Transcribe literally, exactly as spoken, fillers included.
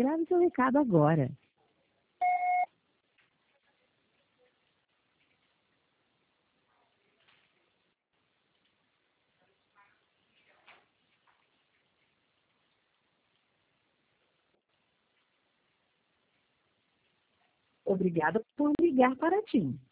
Grave seu recado agora. Obrigada por ligar para a TIM.